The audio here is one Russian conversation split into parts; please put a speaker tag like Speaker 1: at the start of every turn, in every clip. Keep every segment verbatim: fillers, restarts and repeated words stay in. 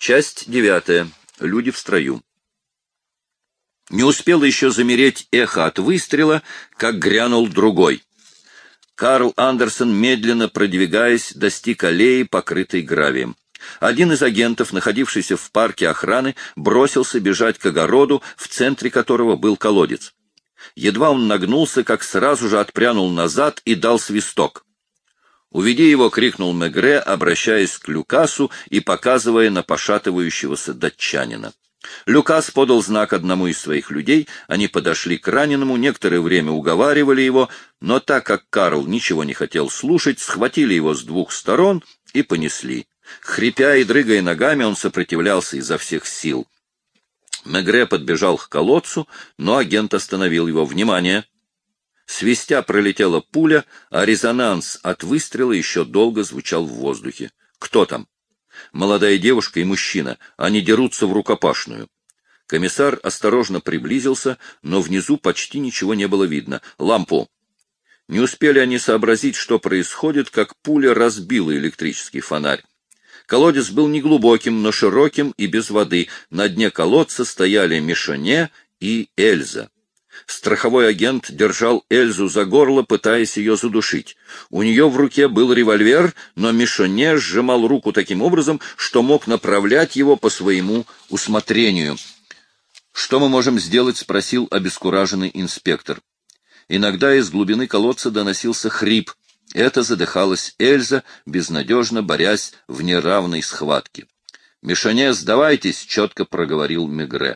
Speaker 1: Часть девятая. Люди в строю. Не успело еще замереть эхо от выстрела, как грянул другой. Карл Андерсон, медленно продвигаясь, достиг аллеи, покрытой гравием. Один из агентов, находившийся в парке охраны, бросился бежать к огороду, в центре которого был колодец. Едва он нагнулся, как сразу же отпрянул назад и дал свисток. «Уведи его!» — крикнул Мегре, обращаясь к Люкасу и показывая на пошатывающегося датчанина. Люкас подал знак одному из своих людей, они подошли к раненому, некоторое время уговаривали его, но так как Карл ничего не хотел слушать, схватили его с двух сторон и понесли. Хрипя и дрыгая ногами, он сопротивлялся изо всех сил. Мегре подбежал к колодцу, но агент остановил его. «Внимание!» Свистя пролетела пуля, а резонанс от выстрела еще долго звучал в воздухе. «Кто там?» «Молодая девушка и мужчина. Они дерутся в рукопашную». Комиссар осторожно приблизился, но внизу почти ничего не было видно. «Лампу!» Не успели они сообразить, что происходит, как пуля разбила электрический фонарь. Колодец был неглубоким, но широким и без воды. На дне колодца стояли Мишоне и Эльза. Страховой агент держал Эльзу за горло, пытаясь ее задушить. У нее в руке был револьвер, но Мишоне сжимал руку таким образом, что мог направлять его по своему усмотрению. «Что мы можем сделать?» — спросил обескураженный инспектор. Иногда из глубины колодца доносился хрип. Это задыхалась Эльза, безнадежно борясь в неравной схватке. «Мишоне, сдавайтесь!» — четко проговорил Мегре.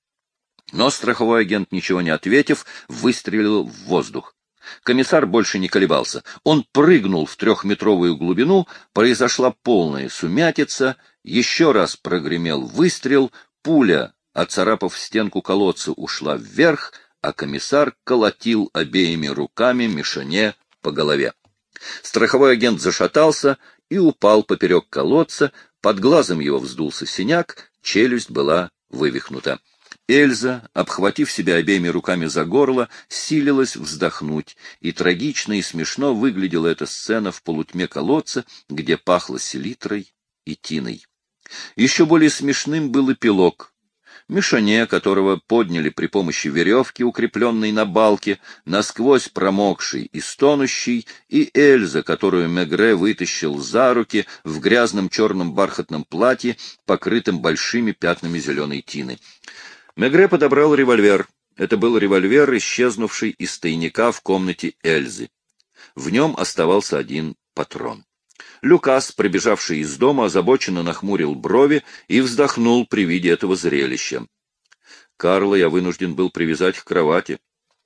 Speaker 1: Но страховой агент, ничего не ответив, выстрелил в воздух. Комиссар больше не колебался. Он прыгнул в трехметровую глубину, произошла полная сумятица, еще раз прогремел выстрел, пуля, оцарапав стенку колодца, ушла вверх, а комиссар колотил обеими руками Мишоне по голове. Страховой агент зашатался и упал поперек колодца, под глазом его вздулся синяк, челюсть была вывихнута. Эльза, обхватив себя обеими руками за горло, силилась вздохнуть, и трагично и смешно выглядела эта сцена в полутьме колодца, где пахло селитрой и тиной. Еще более смешным был эпилог. Мишоне, которого подняли при помощи веревки, укрепленной на балке, насквозь промокший и стонущий, и Эльза, которую Мегре вытащил за руки в грязном черном бархатном платье, покрытым большими пятнами зеленой тины. Мегре подобрал револьвер. Это был револьвер, исчезнувший из тайника в комнате Эльзы. В нем оставался один патрон. Люкас, прибежавший из дома, озабоченно нахмурил брови и вздохнул при виде этого зрелища. Карла я вынужден был привязать к кровати.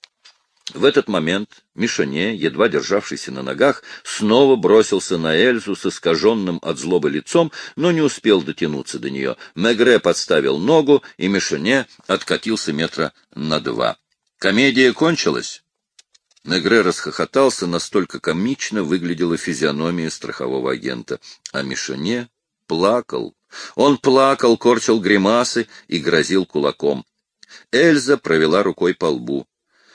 Speaker 1: В этот момент Мишоне, едва державшийся на ногах, снова бросился на Эльзу с искаженным от злобы лицом, но не успел дотянуться до нее. Мегре подставил ногу, и Мишоне откатился метра на два. Комедия кончилась. Мегре расхохотался, настолько комично выглядела физиономия страхового агента. А Мишоне плакал. Он плакал, корчил гримасы и грозил кулаком. Эльза провела рукой по лбу.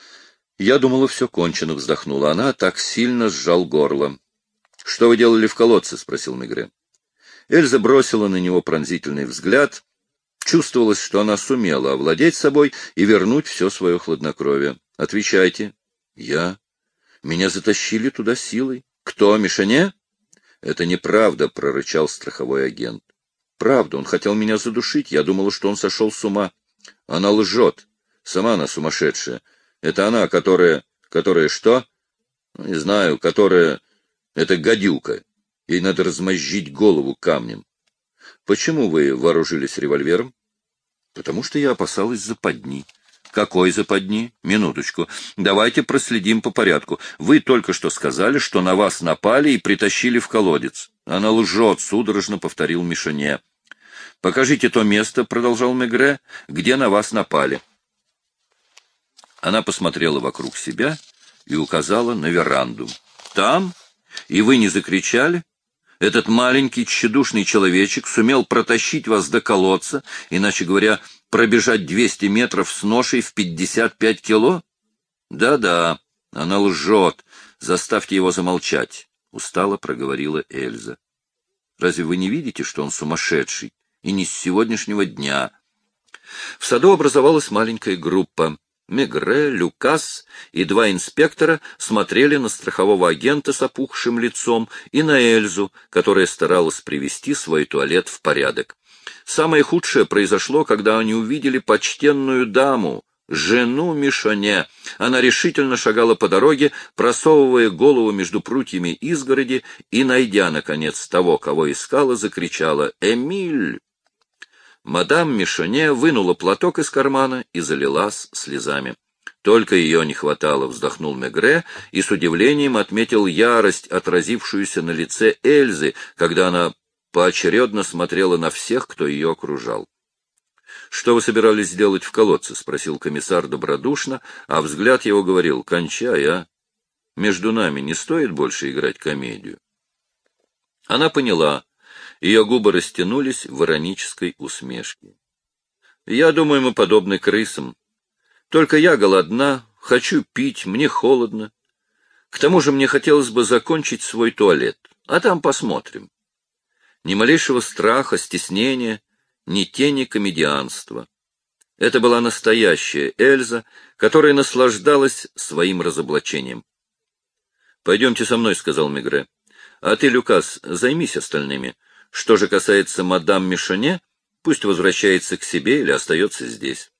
Speaker 1: «Я думала, все кончено», — вздохнула она, так сильно сжал горло. «Что вы делали в колодце?» — спросил Мегре. Эльза бросила на него пронзительный взгляд. Чувствовалось, что она сумела овладеть собой и вернуть все свое хладнокровие. «Отвечайте». «Я? Меня затащили туда силой. Кто, Мишоне?» «Это неправда», — прорычал страховой агент. «Правда, он хотел меня задушить. Я думала, что он сошел с ума». «Она лжет. Сама она сумасшедшая. Это она, которая... Которая что? Не знаю, которая... Это гадюка. Ей надо размозжить голову камнем». «Почему вы вооружились револьвером?» «Потому что я опасалась западни». «Какой западни? Минуточку. Давайте проследим по порядку. Вы только что сказали, что на вас напали и притащили в колодец». «Она лжет», — судорожно повторил Мишоне. «Покажите то место», — продолжал Мегре, — «где на вас напали». Она посмотрела вокруг себя и указала на веранду. «Там? И вы не закричали? Этот маленький тщедушный человечек сумел протащить вас до колодца, иначе говоря, пробежать двести метров с ношей в пятьдесят пять кило? Да-да, она лжет. Заставьте его замолчать», — устало проговорила Эльза. «Разве вы не видите, что он сумасшедший? и не с сегодняшнего дня. В саду образовалась маленькая группа. Мегре, Люкас и два инспектора смотрели на страхового агента с опухшим лицом и на Эльзу, которая старалась привести свой туалет в порядок. Самое худшее произошло, когда они увидели почтенную даму, жену Мишоне. Она решительно шагала по дороге, просовывая голову между прутьями изгороди, и, найдя, наконец, того, кого искала, закричала «Эмиль!». Мадам Мишоне вынула платок из кармана и залилась слезами. Только ее не хватало, вздохнул Мегре и с удивлением отметил ярость, отразившуюся на лице Эльзы, когда она поочередно смотрела на всех, кто ее окружал. — Что вы собирались делать в колодце? — спросил комиссар добродушно, а взгляд его говорил: — Кончай, а! Между нами не стоит больше играть комедию. Она поняла. Ее губы растянулись в иронической усмешке. — Я думаю, мы подобны крысам. Только я голодна, хочу пить, мне холодно. К тому же мне хотелось бы закончить свой туалет, а там посмотрим. Ни малейшего страха, стеснения, ни тени комедианства. Это была настоящая Эльза, которая наслаждалась своим разоблачением. — Пойдемте со мной, — сказал Мегре. — А ты, Люкас, займись остальными. Что же касается мадам Мишоне, пусть возвращается к себе или остается здесь.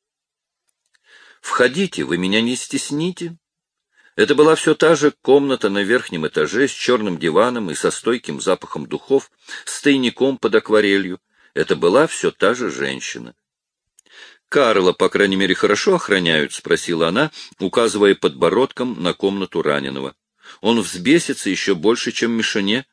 Speaker 1: — Входите, вы меня не стесните. Это была все та же комната на верхнем этаже с черным диваном и со стойким запахом духов, с тайником под акварелью. Это была все та же женщина. — Карла, по крайней мере, хорошо охраняют? — спросила она, указывая подбородком на комнату раненого. — Он взбесится еще больше, чем Мишоне.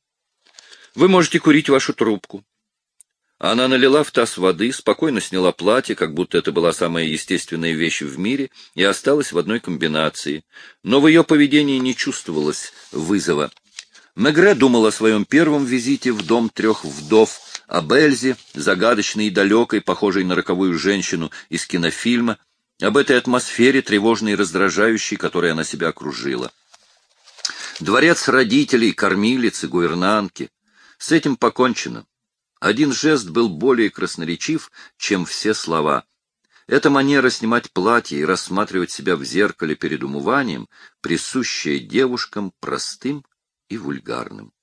Speaker 1: Вы можете курить вашу трубку. Она налила в таз воды, спокойно сняла платье, как будто это была самая естественная вещь в мире, и осталась в одной комбинации. Но в ее поведении не чувствовалось вызова. Мегре думал о своем первом визите в дом трех вдов, об Эльзе, загадочной и далекой, похожей на роковую женщину из кинофильма, об этой атмосфере, тревожной и раздражающей, которой она себя окружила. Дворец родителей, кормилицы, гувернантки. С этим покончено. Один жест был более красноречив, чем все слова. Эта манера снимать платье и рассматривать себя в зеркале перед умыванием, присущая девушкам простым и вульгарным.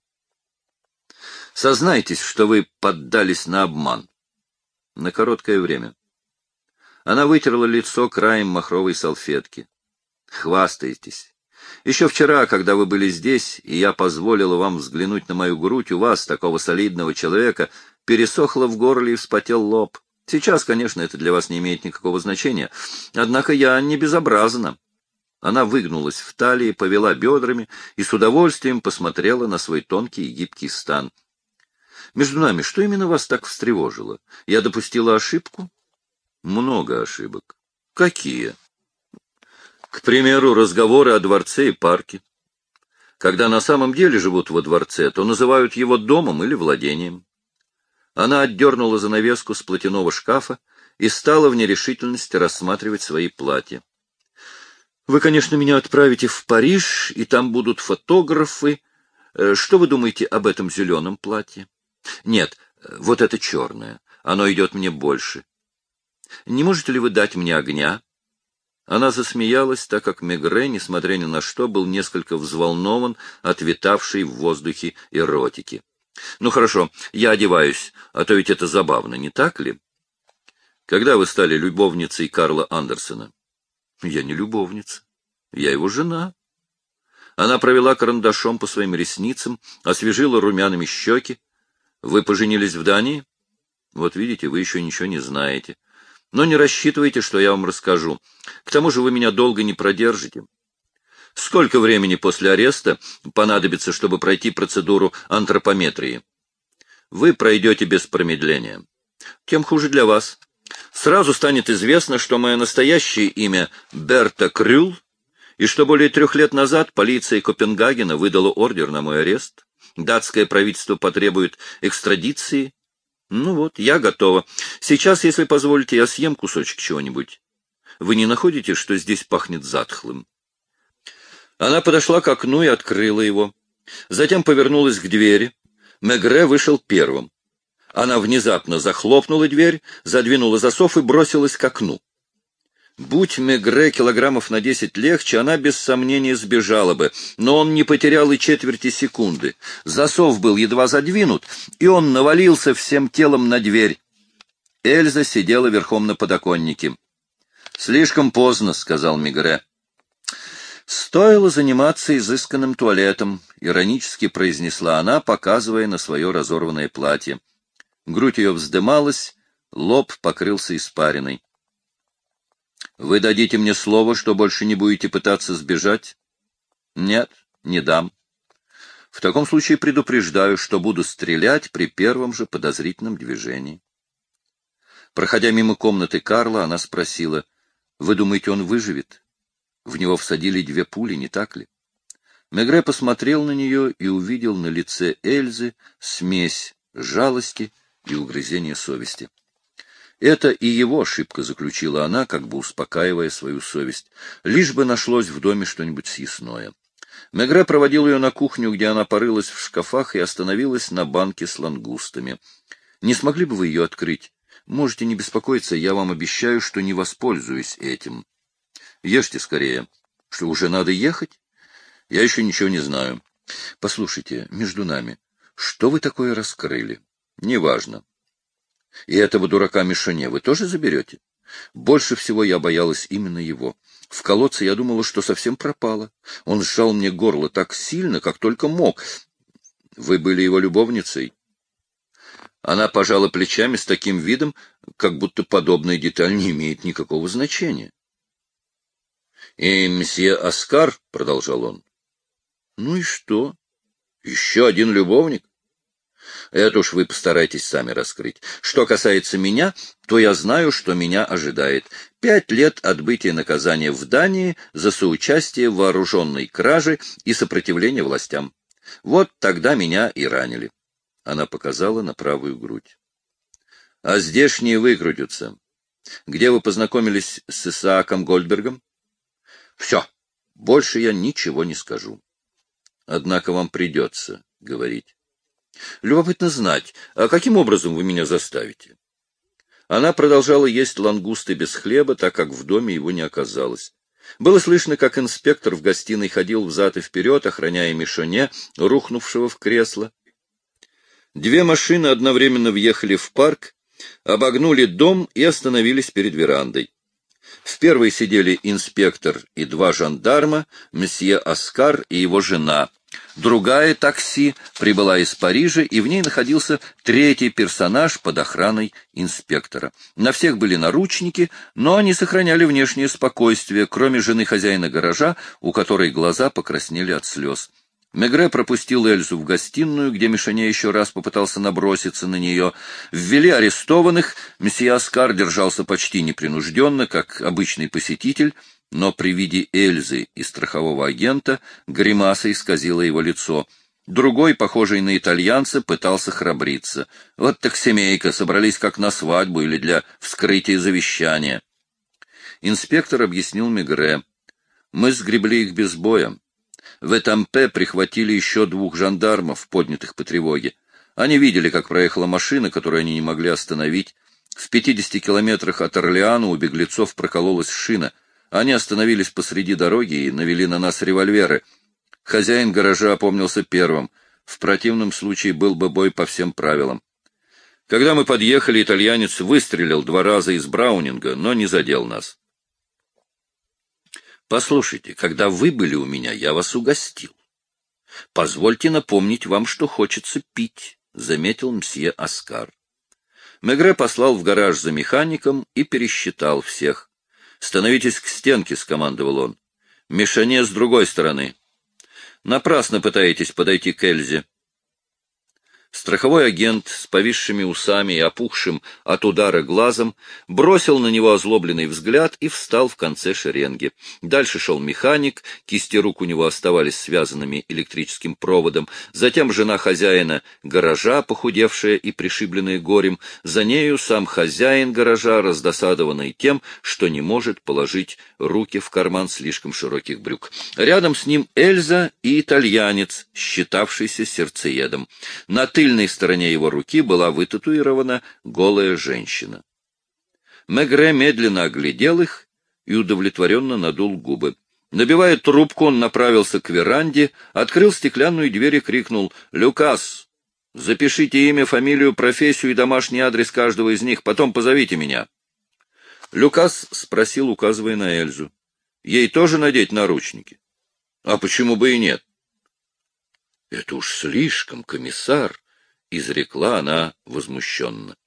Speaker 1: Сознайтесь, что вы поддались на обман. На короткое время. Она вытерла лицо краем махровой салфетки. Хвастаетесь. Еще вчера, когда вы были здесь, и я позволила вам взглянуть на мою грудь, у вас, такого солидного человека, пересохло в горле и вспотел лоб. Сейчас, конечно, это для вас не имеет никакого значения, однако я не безобразна. Она выгнулась в талии, повела бедрами и с удовольствием посмотрела на свой тонкий и гибкий стан. Между нами, что именно вас так встревожило? Я допустила ошибку? Много ошибок. Какие? К примеру, разговоры о дворце и парке. Когда на самом деле живут во дворце, то называют его домом или владением. Она отдернула занавеску с платяного шкафа и стала в нерешительности рассматривать свои платья. Вы, конечно, меня отправите в Париж, и там будут фотографы. Что вы думаете об этом зеленом платье? Нет, вот это черное. Оно идет мне больше. Не можете ли вы дать мне огня? Она засмеялась, так как Мегре, несмотря ни на что, был несколько взволнован от витавшей в воздухе эротики. — Ну хорошо, я одеваюсь, а то ведь это забавно, не так ли? — Когда вы стали любовницей Карла Андерсена? — Я не любовница. Я его жена. Она провела карандашом по своим ресницам, освежила румяными щеки. — Вы поженились в Дании? — Вот видите, вы еще ничего не знаете. Но не рассчитывайте, что я вам расскажу. К тому же вы меня долго не продержите. Сколько времени после ареста понадобится, чтобы пройти процедуру антропометрии? Вы пройдете без промедления. Тем хуже для вас. Сразу станет известно, что мое настоящее имя Берта Крюл, и что более трех лет назад полиция Копенгагена выдала ордер на мой арест. Датское правительство потребует экстрадиции. Ну вот, я готова. Сейчас, если позволите, я съем кусочек чего-нибудь. Вы не находите, что здесь пахнет затхлым? Она подошла к окну и открыла его. Затем повернулась к двери. Мегре вышел первым. Она внезапно захлопнула дверь, задвинула засов и бросилась к окну. Будь Мегре килограммов на десять легче, она без сомнения сбежала бы, но он не потерял и четверти секунды. Засов был едва задвинут, и он навалился всем телом на дверь. Эльза сидела верхом на подоконнике. «Слишком поздно», — сказал Мегре. «Стоило заниматься изысканным туалетом», — иронически произнесла она, показывая на свое разорванное платье. Грудь ее вздымалась, лоб покрылся испариной. «Вы дадите мне слово, что больше не будете пытаться сбежать?» «Нет, не дам. В таком случае предупреждаю, что буду стрелять при первом же подозрительном движении». Проходя мимо комнаты Карла, она спросила: «Вы думаете, он выживет? В него всадили две пули, не так ли?» Мегре посмотрел на нее и увидел на лице Эльзы смесь жалости и угрызения совести. Это и его ошибка, заключила она, как бы успокаивая свою совесть. Лишь бы нашлось в доме что-нибудь съестное. Мегре проводил ее на кухню, где она порылась в шкафах и остановилась на банке с лангустами. «Не смогли бы вы ее открыть? Можете не беспокоиться, я вам обещаю, что не воспользуюсь этим. Ешьте скорее. Что, уже надо ехать? Я еще ничего не знаю. Послушайте, между нами, что вы такое раскрыли? Неважно. И этого дурака Мишоне вы тоже заберете? Больше всего я боялась именно его. В колодце я думала, что совсем пропала. Он сжал мне горло так сильно, как только мог. Вы были его любовницей?» Она пожала плечами с таким видом, как будто подобная деталь не имеет никакого значения. «И мсье Оскар», — продолжал он. «Ну и что? Еще один любовник? Это уж вы постарайтесь сами раскрыть. Что касается меня, то я знаю, что меня ожидает. Пять лет отбытия наказания в Дании за соучастие в вооруженной краже и сопротивление властям. Вот тогда меня и ранили». Она показала на правую грудь. «А здешние выкрутятся. Где вы познакомились с Исааком Гольдбергом?» «Все. Больше я ничего не скажу». «Однако вам придется говорить». «Любопытно знать, а каким образом вы меня заставите?» Она продолжала есть лангусты без хлеба, так как в доме его не оказалось. Было слышно, как инспектор в гостиной ходил взад и вперед, охраняя Мишоне, рухнувшего в кресло. Две машины одновременно въехали в парк, обогнули дом и остановились перед верандой. В первой сидели инспектор и два жандарма, месье Оскар и его жена. Другая такси прибыла из Парижа, и в ней находился третий персонаж под охраной инспектора. На всех были наручники, но они сохраняли внешнее спокойствие, кроме жены хозяина гаража, у которой глаза покраснели от слез. Мегре пропустил Эльзу в гостиную, где Мишоне еще раз попытался наброситься на нее. Ввели арестованных, месье Оскар держался почти непринужденно, как обычный посетитель, но при виде Эльзы и страхового агента гримаса исказила его лицо. Другой, похожий на итальянца, пытался храбриться. Вот так семейка, собрались как на свадьбу или для вскрытия завещания. Инспектор объяснил Мегре: «Мы сгребли их без боя. В Этампе прихватили еще двух жандармов, поднятых по тревоге. Они видели, как проехала машина, которую они не могли остановить. В пятидесяти километрах от Орлеана у беглецов прокололась шина. Они остановились посреди дороги и навели на нас револьверы. Хозяин гаража опомнился первым. В противном случае был бы бой по всем правилам. Когда мы подъехали, итальянец выстрелил два раза из браунинга, но не задел нас. Послушайте, когда вы были у меня, я вас угостил. Позвольте напомнить вам, что хочется пить, — заметил мсье Оскар. Мегре послал в гараж за механиком и пересчитал всех. «Становитесь к стенке», — скомандовал он. «Мишоне с другой стороны. Напрасно пытаетесь подойти к Эльзе». Страховой агент с повисшими усами и опухшим от удара глазом бросил на него озлобленный взгляд и встал в конце шеренги. Дальше шел механик, кисти рук у него оставались связанными электрическим проводом, затем жена хозяина гаража, похудевшая и пришибленная горем, за нею сам хозяин гаража, раздосадованный тем, что не может положить руки в карман слишком широких брюк. Рядом с ним Эльза и итальянец, считавшийся сердцеедом. На тыльной стороне его руки была вытатуирована голая женщина. Мегре медленно оглядел их и удовлетворенно надул губы. Набивая трубку, он направился к веранде, открыл стеклянную дверь и крикнул: «Люкас, запишите имя, фамилию, профессию и домашний адрес каждого из них, потом позовите меня». Люкас спросил, указывая на Эльзу: «Ей тоже надеть наручники?» «А почему бы и нет?» «Это уж слишком, комиссар», — изрекла она возмущенно.